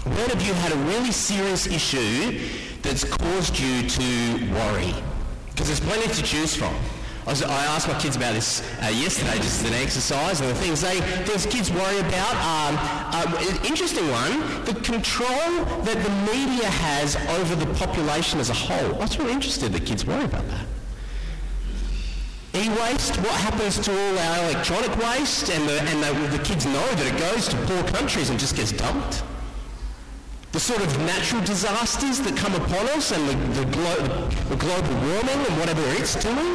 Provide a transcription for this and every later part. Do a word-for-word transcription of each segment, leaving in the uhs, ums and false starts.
When have you had a really serious issue that's caused you to worry? Because there's plenty to choose from. I, was, I asked my kids about this uh, yesterday, just as an exercise, and the things they things kids worry about. Um, uh, interesting one, the control that the media has over the population as a whole. I was really interested that kids worry about that. E-waste, what happens to all our electronic waste, and the, and the, the kids know that it goes to poor countries and just gets dumped. The sort of natural disasters that come upon us, and the, the, glo- the global warming and whatever it's doing.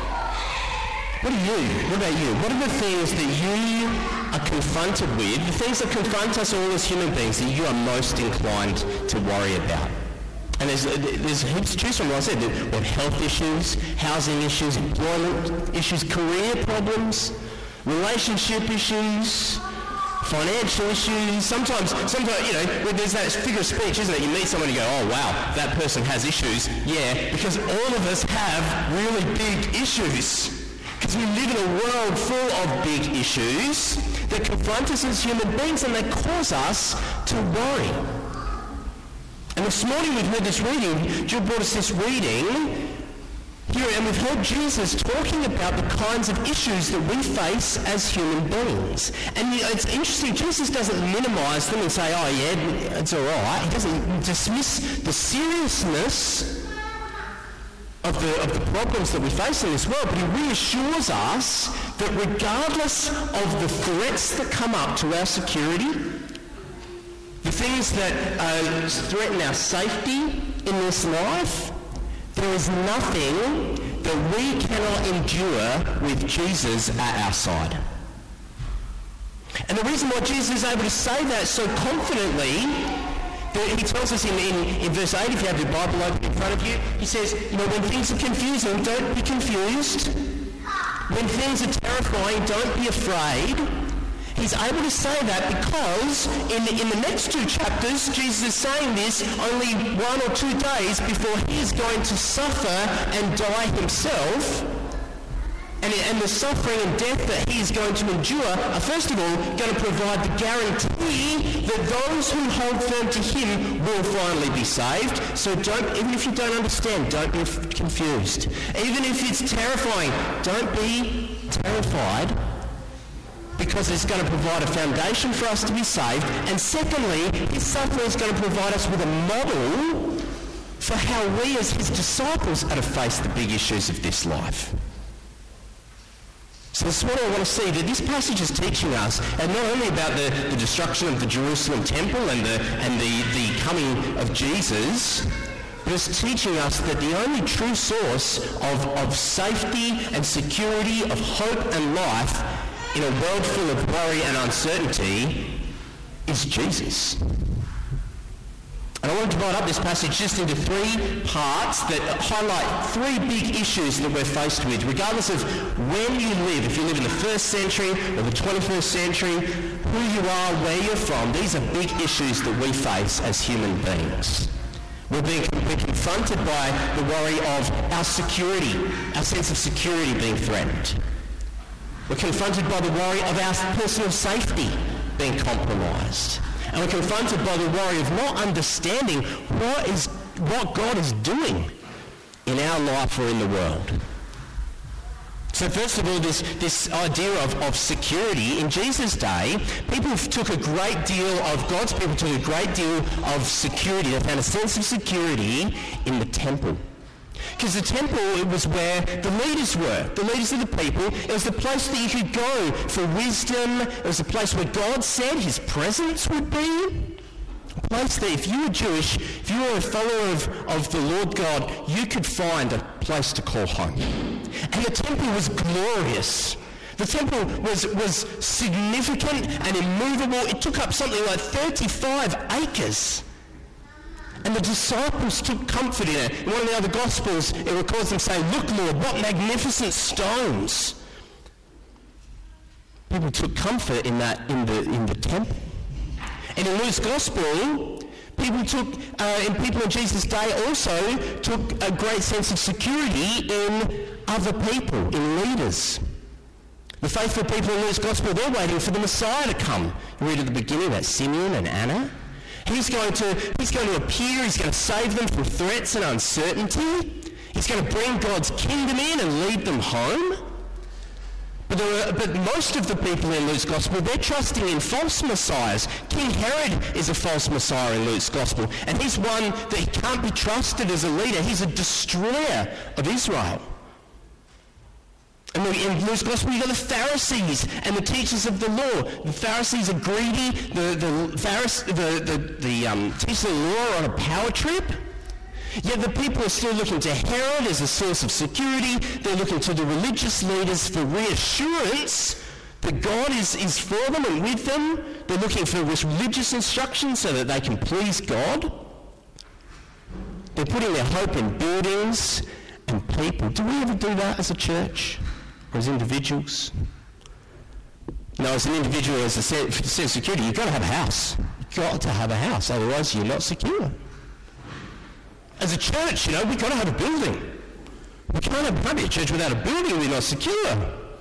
What are you? What about you? What are the things that you are confronted with, the things that confront us all as human beings that you are most inclined to worry about? And there's, there's heaps to choose from, like I said. What health issues, housing issues, employment issues, career problems, relationship issues, financial issues. Sometimes, sometimes, you know, there's that figure of speech, isn't it? You meet someone and you go, oh wow, that person has issues. Yeah, because all of us have really big issues. Because we live in a world full of big issues that confront us as human beings and they cause us to worry. And this morning we've heard this reading, Jill brought us this reading here, and we've heard Jesus talking about the kinds of issues that we face as human beings. And you know, it's interesting, Jesus doesn't minimize them and say, oh yeah, it's all right. He doesn't dismiss the seriousness Of the, of the problems that we face in this world, but he reassures us that regardless of the threats that come up to our security, the things that uh, threaten our safety in this life, there is nothing that we cannot endure with Jesus at our side. And the reason why Jesus is able to say that so confidently, he tells us in, in, in verse eight, if you have your Bible open in front of you, he says, you know, when things are confusing, don't be confused. When things are terrifying, don't be afraid. He's able to say that because in the, in the next two chapters, Jesus is saying this only one or two days before he is going to suffer and die himself. And, and the suffering and death that he is going to endure are first of all going to provide the guarantee that those who hold firm to him will finally be saved. So don't, even if you don't understand, don't be confused. Even if it's terrifying, don't be terrified, because it's going to provide a foundation for us to be saved. And secondly, his suffering is going to provide us with a model for how we as his disciples are to face the big issues of this life. So this is what I want to see, that this passage is teaching us, and not only about the, the destruction of the Jerusalem temple and the and the, the coming of Jesus, but it's teaching us that the only true source of, of safety and security, of hope and life in a world full of worry and uncertainty is Jesus. And I want to divide up this passage just into three parts that highlight three big issues that we're faced with, regardless of when you live, if you live in the first century or the twenty-first century, who you are, where you're from. These are big issues that we face as human beings. We're being we're confronted by the worry of our security, our sense of security being threatened. We're confronted by the worry of our personal safety being compromised. And we're confronted by the worry of not understanding what is what God is doing in our life or in the world. So first of all, this, this idea of, of security. In Jesus' day, people took a great deal of, God's people took a great deal of security. They found a sense of security in the temple. Because the temple, it was where the leaders were, the leaders of the people. It was the place that you could go for wisdom. It was the place where God said his presence would be. A place that if you were Jewish, if you were a follower of, of the Lord God, you could find a place to call home. And the temple was glorious. The temple was, was significant and immovable. It took up something like thirty-five acres. And the disciples took comfort in it. In one of the other Gospels, it records them saying, "Look, Lord, what magnificent stones." People took comfort in that, in the in the temple. And in Luke's Gospel, people took, uh, and people in Jesus' day also took a great sense of security in other people, in leaders. The faithful people in Luke's Gospel, they're waiting for the Messiah to come. You read at the beginning about Simeon and Anna. He's going to, he's going to appear, he's going to save them from threats and uncertainty. He's going to bring God's kingdom in and lead them home. But, there are, but most of the people in Luke's gospel, they're trusting in false messiahs. King Herod is a false messiah in Luke's gospel, and he's one that he can't be trusted as a leader. He's a destroyer of Israel. And in Luke's gospel, you've got the Pharisees and the teachers of the law. The Pharisees are greedy. The, the, Pharise- the, the, the um, teachers of the law are on a power trip. Yet the people are still looking to Herod as a source of security. They're looking to the religious leaders for reassurance that God is, is for them and with them. They're looking for this religious instruction so that they can please God. They're putting their hope in buildings and people. Do we ever do that as a church or as individuals? No, as an individual, as a sense of security, you've got to have a house. You've got to have a house, otherwise you're not secure. As a church, you know, we've got to have a building. We can't have maybe a church without a building. We're not secure.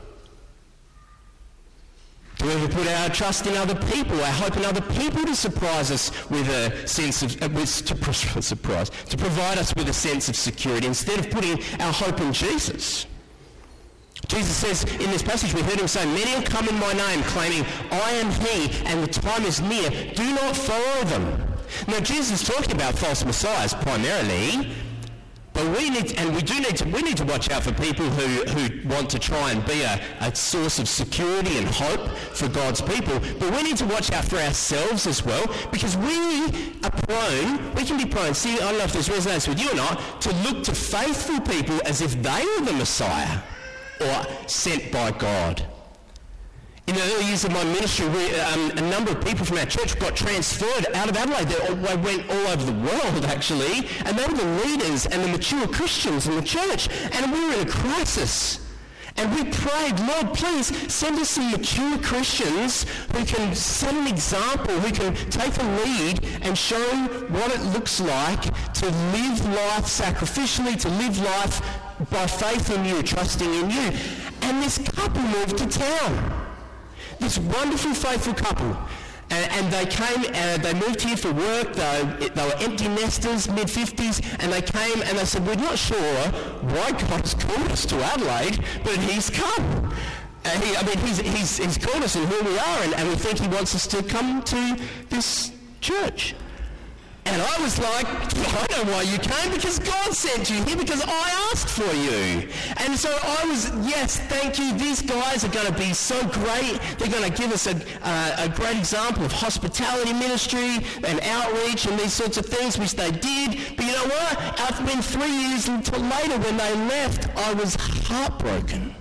Do we ever put our trust in other people, our hope in other people to surprise us with a sense of, uh, with, to, surprise, to provide us with a sense of security instead of putting our hope in Jesus? Jesus says in this passage, we heard him say, many will come in my name claiming, I am he, and the time is near. Do not follow them. Now, Jesus is talking about false messiahs primarily, but we need, and we do need to, we need to watch out for people who, who want to try and be a, a source of security and hope for God's people. But we need to watch out for ourselves as well, because we are prone, we can be prone, see, I don't know if this resonates with you or not, to look to faithful people as if they were the Messiah or sent by God. In the early years of my ministry, we, um, a number of people from our church got transferred out of Adelaide. They, all, they went all over the world, actually, and they were the leaders and the mature Christians in the church. And we were in a crisis. And we prayed, Lord, please send us some mature Christians who can set an example, who can take a lead and show what it looks like to live life sacrificially, to live life by faith in you, trusting in you. And this couple moved to town. This wonderful, faithful couple. And, and they came, uh, they moved here for work. They, they were empty nesters, mid-fifties, and they came and they said, we're not sure why God has called us to Adelaide, but he's come. Uh, he, I mean, he's, he's, he's called us and here we are, and, and we think he wants us to come to this church. And I was like, I know why you came, because God sent you here, because I asked for you. And so I was, yes, thank you. These guys are going to be so great. They're going to give us a, uh, a great example of hospitality ministry and outreach and these sorts of things, which they did. But you know what? After been three years until later when they left, I was heartbroken.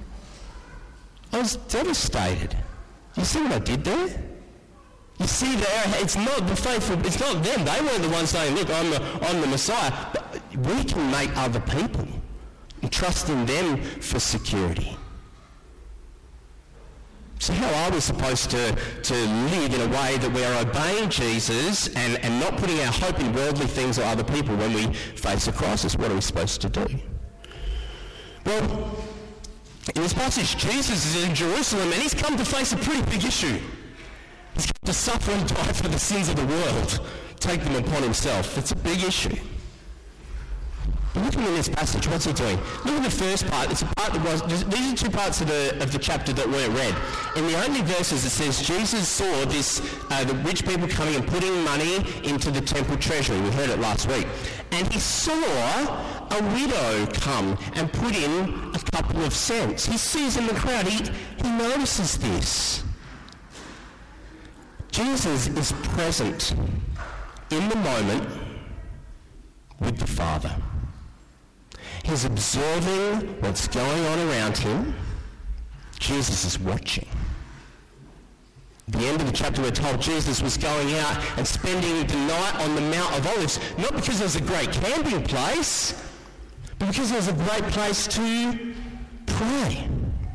I was devastated. You see what I did there? You see there, it's not the faithful, it's not them. They weren't the ones saying, look, I'm the, I'm the Messiah. But we can make other people and trust in them for security. So how are we supposed to, to live in a way that we are obeying Jesus and, and not putting our hope in worldly things or other people when we face a crisis? What are we supposed to do? Well, in this passage, Jesus is in Jerusalem and he's come to face a pretty big issue. He's come to suffer and die for the sins of the world, take them upon himself. It's a big issue. But looking in this passage, what's he doing? Look at the first part. It's a part that was, these are two parts of the, of the chapter that weren't read. In the opening verses, it says, Jesus saw this, uh, the rich people coming and putting money into the temple treasury. We heard it last week. And he saw a widow come and put in a couple of cents. He sees in the crowd, he, he notices this. Jesus is present in the moment with the Father. He's observing what's going on around him. Jesus is watching. At the end of the chapter, we're told Jesus was going out and spending the night on the Mount of Olives, not because it was a great camping place, but because it was a great place to pray.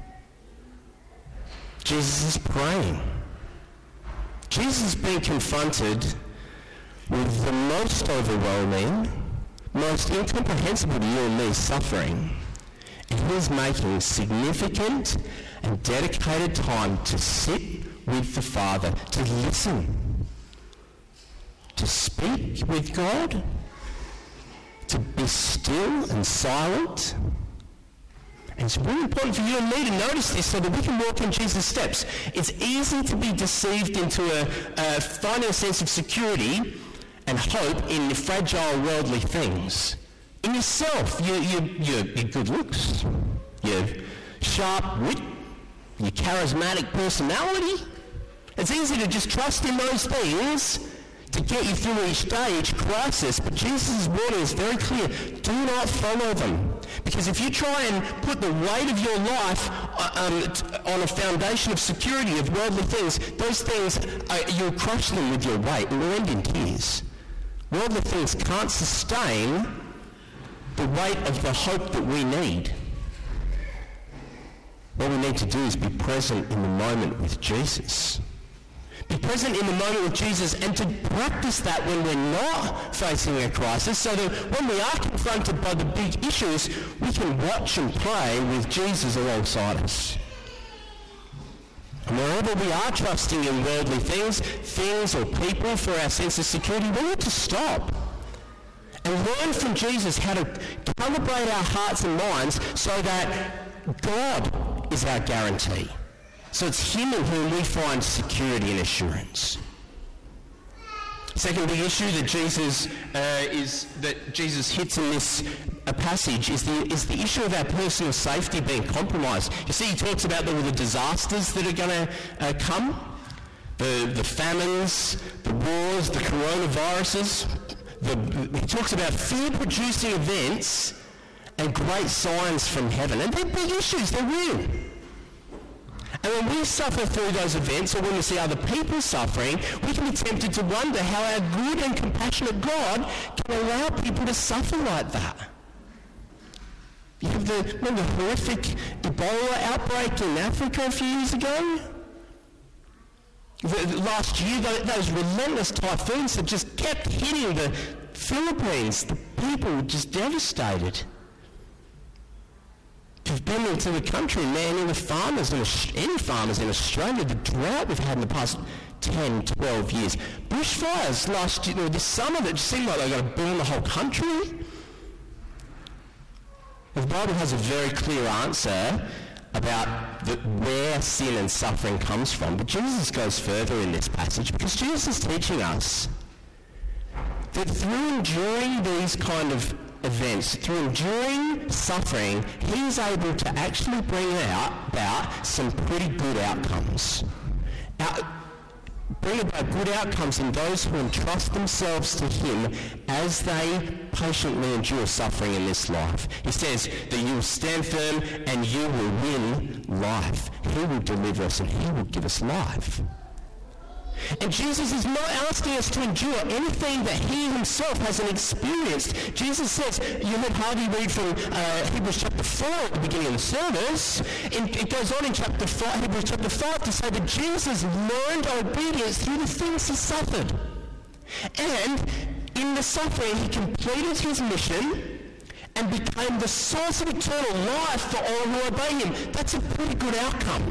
Jesus is praying. Jesus is being confronted with the most overwhelming, most incomprehensible to you and me suffering, and he's making significant and dedicated time to sit with the Father, to listen, to speak with God, to be still and silent. And it's really important for you and me to notice this so that we can walk in Jesus' steps. It's easy to be deceived into a, uh, finding a sense of security and hope in fragile worldly things. In yourself, your, your, your, your good looks, your sharp wit, your charismatic personality. It's easy to just trust in those things to get you through each day, each crisis, but Jesus' warning is very clear. Do not follow them. Because if you try and put the weight of your life um, on a foundation of security, of worldly things, those things, uh, you'll crush them with your weight and will end in tears. Worldly things can't sustain the weight of the hope that we need. What we need to do is be present in the moment with Jesus. Be present in the moment with Jesus and to practice that when we're not facing a crisis, so that when we are confronted by the big issues, we can watch and pray with Jesus alongside us. And wherever we are trusting in worldly things, things or people for our sense of security, we need to stop and learn from Jesus how to calibrate our hearts and minds so that God is our guarantee. So it's him in whom we find security and assurance. Second big issue that Jesus uh, is that Jesus hits in this uh, passage is the is the issue of our personal safety being compromised. You see, he talks about the, the disasters that are going to uh, come, the the famines, the wars, the coronaviruses. The, he talks about fear-producing events and great signs from heaven, and they're big issues. They're real. And when we suffer through those events, or when we see other people suffering, we can be tempted to wonder how our good and compassionate God can allow people to suffer like that. You have the, remember the horrific Ebola outbreak in Africa a few years ago? The, last year, those relentless typhoons that just kept hitting the Philippines. The people were just devastated. You've been into the country, man, and the farmers, and any farmers in Australia, the drought we've had in the past ten, twelve years. Bushfires last year, or this summer, that just seemed like they were going to burn the whole country. The Bible has a very clear answer about the, where sin and suffering comes from, but Jesus goes further in this passage because Jesus is teaching us that through enduring these kind of events, through enduring suffering, he's able to actually bring out about some pretty good outcomes. Out, bring about good outcomes in those who entrust themselves to him as they patiently endure suffering in this life. He says that you will stand firm and you will win life. He will deliver us and he will give us life. And Jesus is not asking us to endure anything that he himself hasn't experienced. Jesus says, you heard Harvey read from uh, Hebrews chapter four at the beginning of the service. And it goes on in chapter five, Hebrews chapter five to say that Jesus learned obedience through the things he suffered. And in the suffering, he completed his mission and became the source of eternal life for all who obey him. That's a pretty good outcome.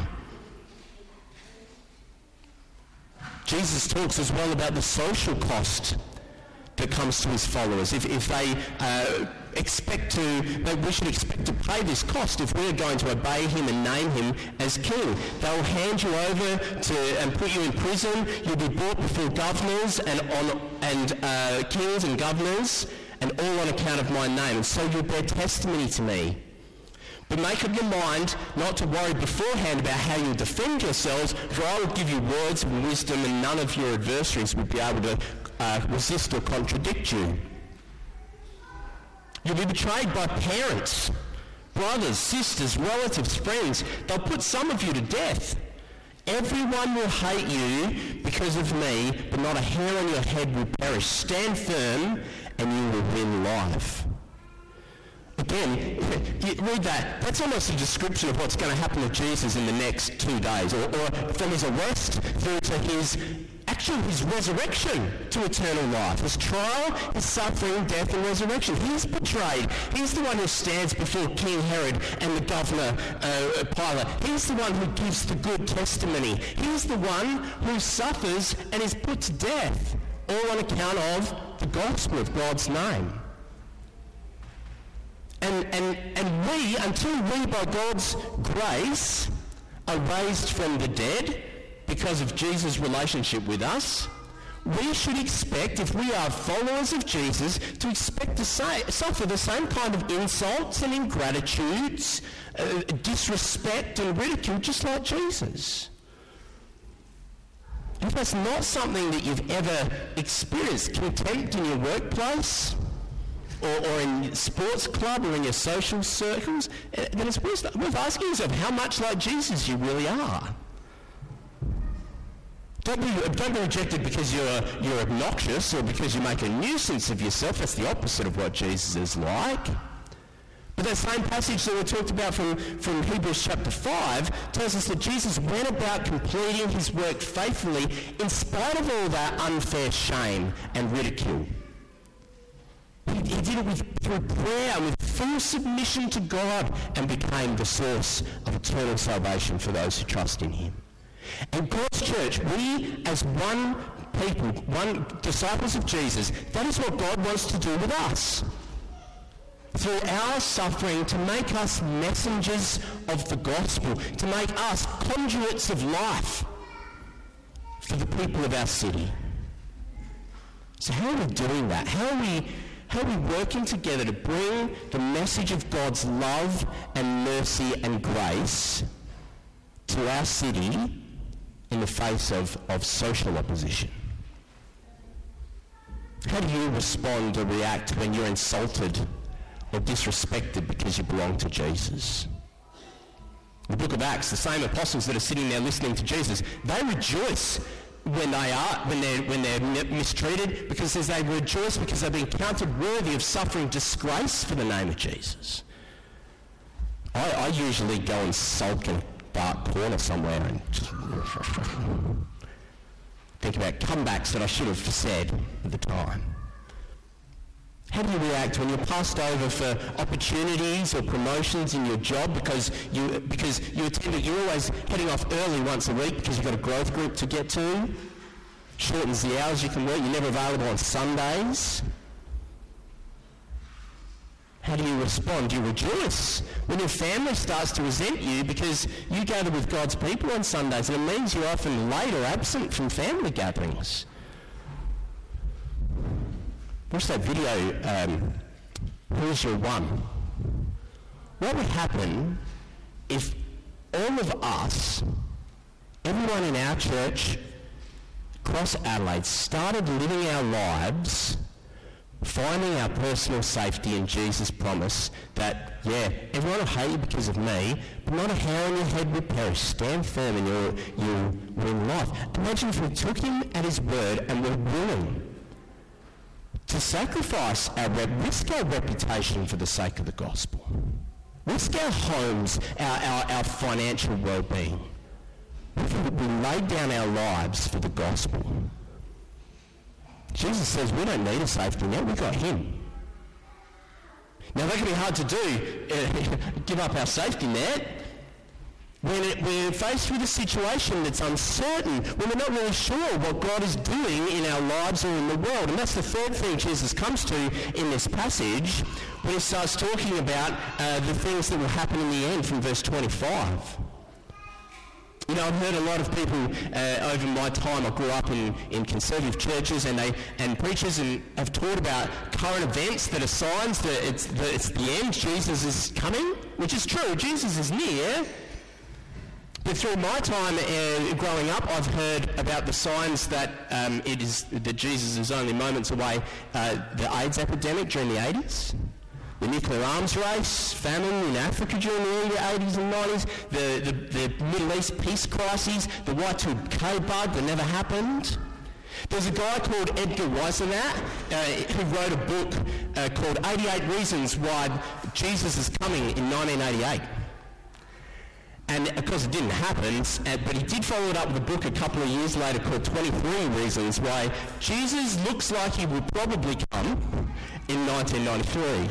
Jesus talks as well about the social cost that comes to his followers. If, if they uh, expect to, they, we should expect to pay this cost if we're going to obey him and name him as king. They'll hand you over to and put you in prison. You'll be brought before governors and on and uh, kings and governors, and all on account of my name. And so you'll bear testimony to me. But make up your mind not to worry beforehand about how you'll defend yourselves, for I will give you words of wisdom, and none of your adversaries will be able to uh, resist or contradict you. You'll be betrayed by parents, brothers, sisters, relatives, friends. They'll put some of you to death. Everyone will hate you because of me, but not a hair on your head will perish. Stand firm, and you will win life. Again, you read that. That's almost a description of what's going to happen to Jesus in the next two days, or, or from his arrest through to his actual his resurrection to eternal life. His trial, his suffering, death, and resurrection. He's betrayed. He's the one who stands before King Herod and the governor uh, Pilate. He's the one who gives the good testimony. He's the one who suffers and is put to death all on account of the gospel of God's name. And, and, and we, until we by God's grace are raised from the dead because of Jesus' relationship with us, we should expect, if we are followers of Jesus, to expect to say, suffer the same kind of insults and ingratitudes, uh, disrespect and ridicule, just like Jesus. If that's not something that you've ever experienced, contempt in your workplace, or, or in your sports club, or in your social circles, uh, then it's worth, worth asking yourself how much like Jesus you really are. Don't be, don't be rejected because you're, you're obnoxious or because you make a nuisance of yourself. That's the opposite of what Jesus is like. But that same passage that we talked about from, from Hebrews chapter five tells us that Jesus went about completing his work faithfully in spite of all that unfair shame and ridicule. He, he did it with, through prayer and with full submission to God, and became the source of eternal salvation for those who trust in him. And God's church, we as one people, one disciples of Jesus, that is what God wants to do with us. Through our suffering, to make us messengers of the gospel, to make us conduits of life for the people of our city. So how are we doing that? How are we, how are we working together to bring the message of God's love and mercy and grace to our city in the face of, of social opposition? How do you respond or react when you're insulted or disrespected because you belong to Jesus? The book of Acts, the same apostles that are sitting there listening to Jesus, they rejoice when they are when they're when they're mistreated, because as they rejoice because they've been counted worthy of suffering disgrace for the name of Jesus. I, I usually go and sulk in a dark corner somewhere and just think about comebacks that I should have said at the time. How do you react when you're passed over for opportunities or promotions in your job because you because you attend, you're always heading off early once a week because you've got a growth group to get to? Shortens the hours you can work. You're never available on Sundays. How do you respond? Do you rejoice when your family starts to resent you because you gather with God's people on Sundays, and it means you're often late or absent from family gatherings? Watch that video, um, Who's Your One? What would happen if all of us, everyone in our church across Adelaide, started living our lives finding our personal safety in Jesus' promise that, yeah, everyone will hate you because of me, but not a hair on your head will perish. Stand firm and you'll, you'll win life. Imagine if we took him at his word and were willing to sacrifice our rep, risk our reputation for the sake of the gospel, risk our homes, our, our, our financial well-being. If we laid down our lives for the gospel. Jesus says we don't need a safety net, we've got him. Now that can be hard to do, uh, give up our safety net, when it, we're faced with a situation that's uncertain, when we're not really sure what God is doing in our lives or in the world. And that's the third thing Jesus comes to in this passage when he starts talking about uh, the things that will happen in the end from verse twenty-five. You know, I've heard a lot of people uh, over my time. I grew up in, in conservative churches, and they and preachers and have taught about current events that are signs that it's the, it's the end. Jesus is coming, which is true. Jesus is near. But through my time uh, growing up, I've heard about the signs that um, it is that Jesus is only moments away. Uh, the AIDS epidemic during the eighties. The nuclear arms race, famine in Africa during the early eighties and nineties, the, the, the Middle East peace crises, the white-tooth cave bug that never happened. There's a guy called Edgar Weisenat uh, who wrote a book uh, called eighty-eight Reasons Why Jesus is Coming in nineteen eighty-eight. And of course it didn't happen, uh, but he did follow it up with a book a couple of years later called twenty-three Reasons Why Jesus Looks Like He Will Probably Come in nineteen ninety-three.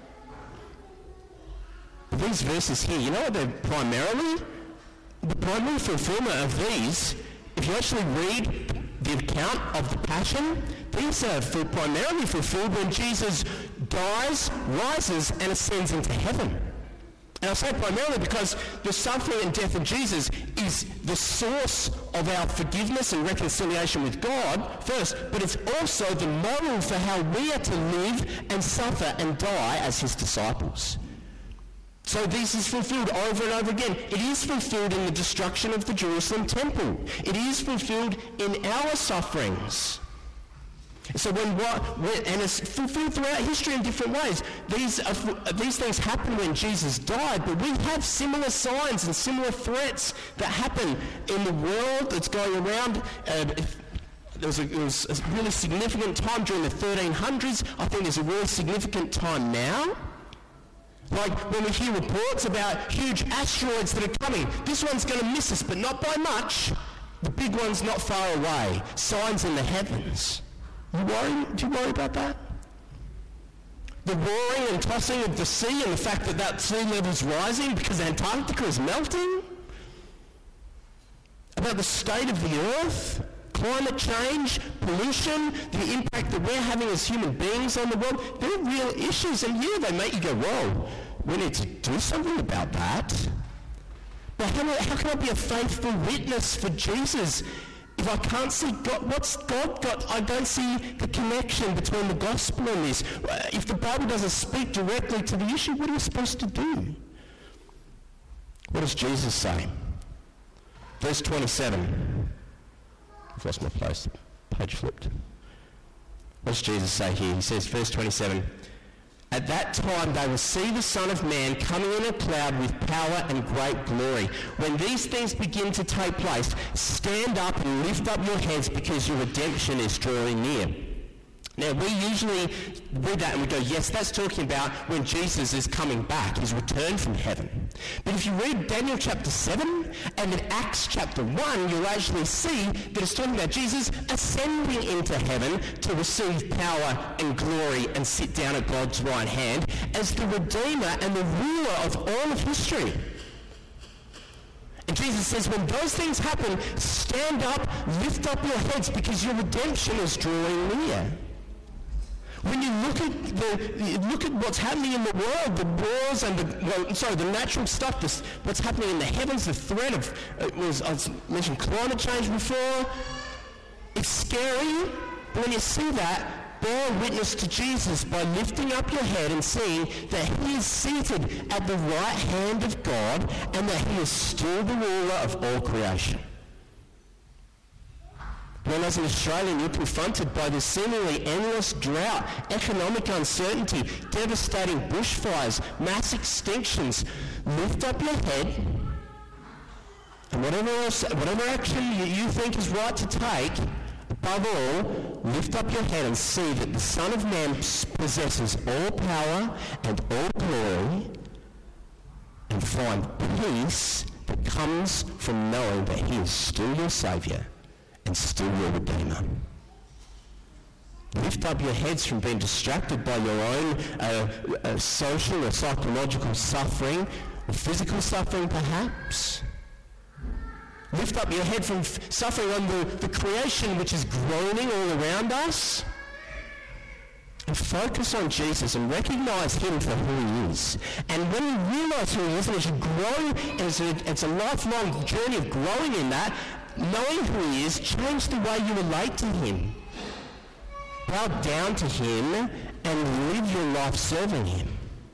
These verses here, you know what they're primarily? The primary fulfillment of these, if you actually read the account of the Passion, these are primarily fulfilled when Jesus dies, rises, and ascends into heaven. And I say primarily because the suffering and death of Jesus is the source of our forgiveness and reconciliation with God first, but it's also the model for how we are to live and suffer and die as his disciples. So this is fulfilled over and over again. It is fulfilled in the destruction of the Jerusalem temple. It is fulfilled in our sufferings. So when what, when, and it's fulfilled throughout history in different ways. These are, these things happen when Jesus died, but we have similar signs and similar threats that happen in the world that's going around. Uh, there, was a, there was a really significant time during the thirteen hundreds. I think there's a really significant time now. Like when we hear reports about huge asteroids that are coming. This one's going to miss us, but not by much. The big one's not far away. Signs in the heavens. You worry? Do you worry about that? The roaring and tossing of the sea and the fact that that sea level's rising because Antarctica is melting? About the state of the earth? Climate change? Pollution? The impact that we're having as human beings on the world? They're real issues, and yeah, they make you go, whoa, we need to do something about that. But how, how can I be a faithful witness for Jesus if I can't see God? What's God got? I don't see the connection between the gospel and this. If the Bible doesn't speak directly to the issue, what are you supposed to do? What does Jesus say? Verse twenty-seven. I've lost my place. Page flipped. What does Jesus say here? He says, verse twenty-seven, "At that time they will see the Son of Man coming in a cloud with power and great glory. When these things begin to take place, stand up and lift up your heads because your redemption is drawing near." Now, we usually read that and we go, yes, that's talking about when Jesus is coming back, his return from heaven. But if you read Daniel chapter seven and then Acts chapter one, you'll actually see that it's talking about Jesus ascending into heaven to receive power and glory and sit down at God's right hand as the Redeemer and the ruler of all of history. And Jesus says, when those things happen, stand up, lift up your heads because your redemption is drawing near. When you look at the look at what's happening in the world, the wars and the well, sorry, the natural stuff, this, what's happening in the heavens, the threat of it was I mentioned climate change before. It's scary, but when you see that, bear witness to Jesus by lifting up your head and seeing that he is seated at the right hand of God and that he is still the ruler of all creation. When as an Australian you're confronted by this seemingly endless drought, economic uncertainty, devastating bushfires, mass extinctions, lift up your head and whatever else, whatever action you, you think is right to take, above all, lift up your head and see that the Son of Man possesses all power and all glory, and find peace that comes from knowing that he is still your Saviour and still your Redeemer. Lift up your heads from being distracted by your own uh, uh, social or psychological suffering, or physical suffering perhaps. Lift up your head from f- suffering on the, the creation which is groaning all around us. And focus on Jesus and recognize him for who he is. And when you realize who he is, and as you grow, and it's a, it's a lifelong journey of growing in that, knowing who he is, change the way you relate to him. Bow down to him and live your life serving him.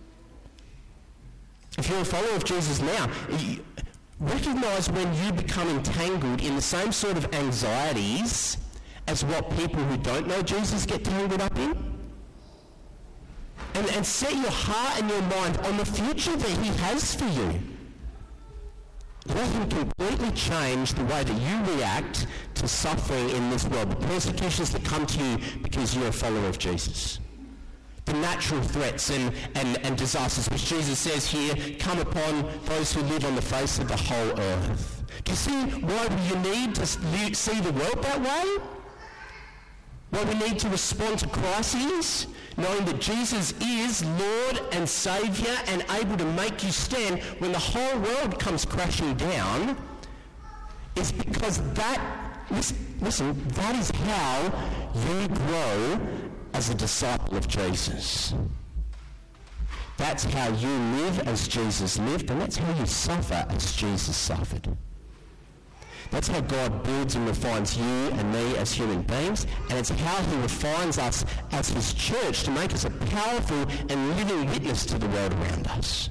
If you're a follower of Jesus now, recognize when you become entangled in the same sort of anxieties as what people who don't know Jesus get tangled up in. And, and set your heart and your mind on the future that he has for you. Let him completely change the way that you react to suffering in this world, the persecutions that come to you because you're a follower of Jesus. The natural threats and, and, and disasters which Jesus says here come upon those who live on the face of the whole earth. Do you see why you need to see the world that way? Why we need to respond to crises, knowing that Jesus is Lord and Saviour and able to make you stand when the whole world comes crashing down, is because that, listen, that is how you grow as a disciple of Jesus. That's how you live as Jesus lived, and that's how you suffer as Jesus suffered. That's how God builds and refines you and me as human beings, and it's how he refines us as his church to make us a powerful and living witness to the world around us.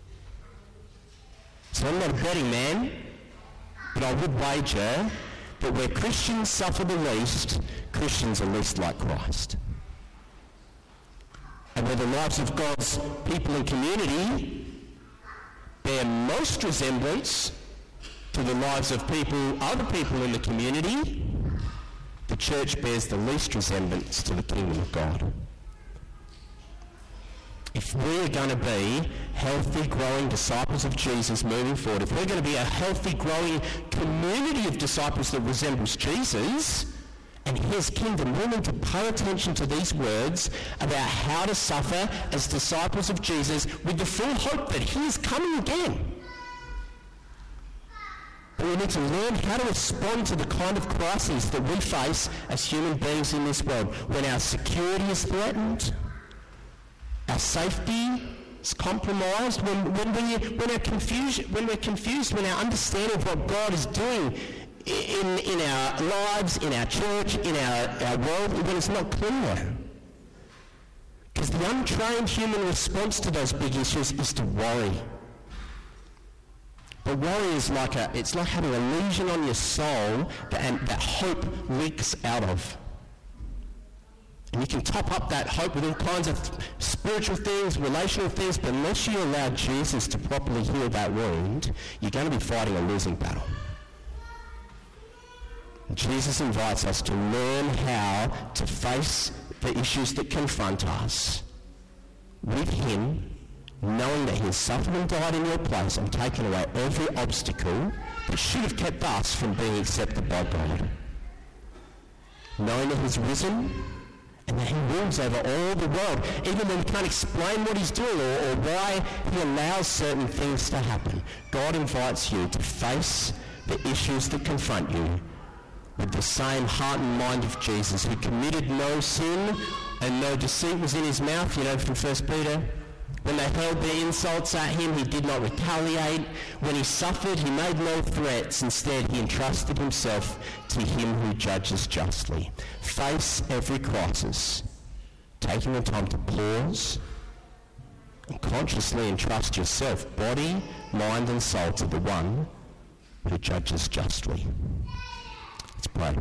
So I'm not a betting man, but I would wager that where Christians suffer the least, Christians are least like Christ. And where the lives of God's people and community bear most resemblance to the lives of people, other people in the community, the church bears the least resemblance to the kingdom of God. If we're going to be healthy, growing disciples of Jesus moving forward, if we're going to be a healthy, growing community of disciples that resembles Jesus and his kingdom, we need to pay attention to these words about how to suffer as disciples of Jesus with the full hope that he is coming again. But we need to learn how to respond to the kind of crises that we face as human beings in this world when our security is threatened, our safety is compromised, when, when, we, when, our confusion, when we're confused, when our understanding of what God is doing in, in our lives, in our church, in our, our world, when it's not clear. Because the untrained human response to those big issues is to worry. But worry is like a, it's like having a lesion on your soul that, and that hope leaks out of. And you can top up that hope with all kinds of spiritual things, relational things, but unless you allow Jesus to properly heal that wound, you're going to be fighting a losing battle. And Jesus invites us to learn how to face the issues that confront us with him, knowing that he has suffered and died in your place and taken away every obstacle that should have kept us from being accepted by God. Knowing that he's risen, and that he rules over all the world, even when we can't explain what he's doing or, or why he allows certain things to happen. God invites you to face the issues that confront you with the same heart and mind of Jesus, who committed no sin and no deceit was in his mouth, you know, from First Peter. When they hurled their insults at him, he did not retaliate. When he suffered, he made no threats. Instead, he entrusted himself to him who judges justly. Face every crisis, taking the time to pause and consciously entrust yourself, body, mind and soul, to the one who judges justly. Let's pray.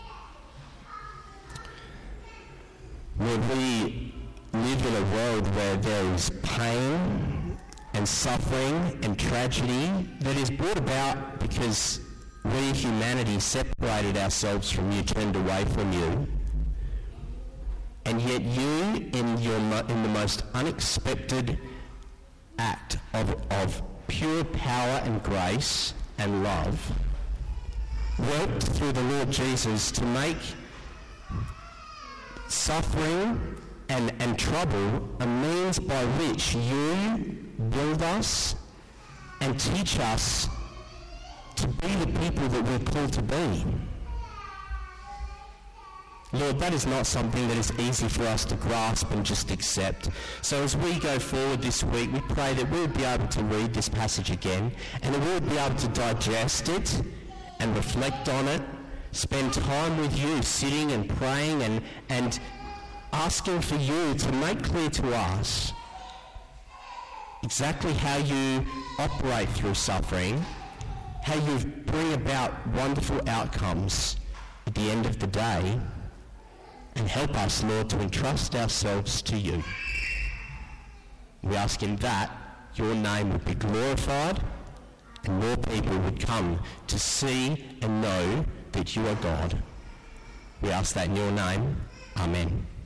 Lord, we live in a world where there is pain and suffering and tragedy that is brought about because we, humanity, separated ourselves from you, turned away from you. And yet you, in your in the most unexpected act of, of pure power and grace and love, worked through the Lord Jesus to make suffering And, and trouble a means by which you build us and teach us to be the people that we're called to be. Lord, that is not something that is easy for us to grasp and just accept. So as we go forward this week, we pray that we would be able to read this passage again and that we would be able to digest it and reflect on it, spend time with you, sitting and praying and and asking for you to make clear to us exactly how you operate through suffering, how you bring about wonderful outcomes at the end of the day, and help us, Lord, to entrust ourselves to you. We ask in that your name would be glorified and more people would come to see and know that you are God. We ask that in your name. Amen.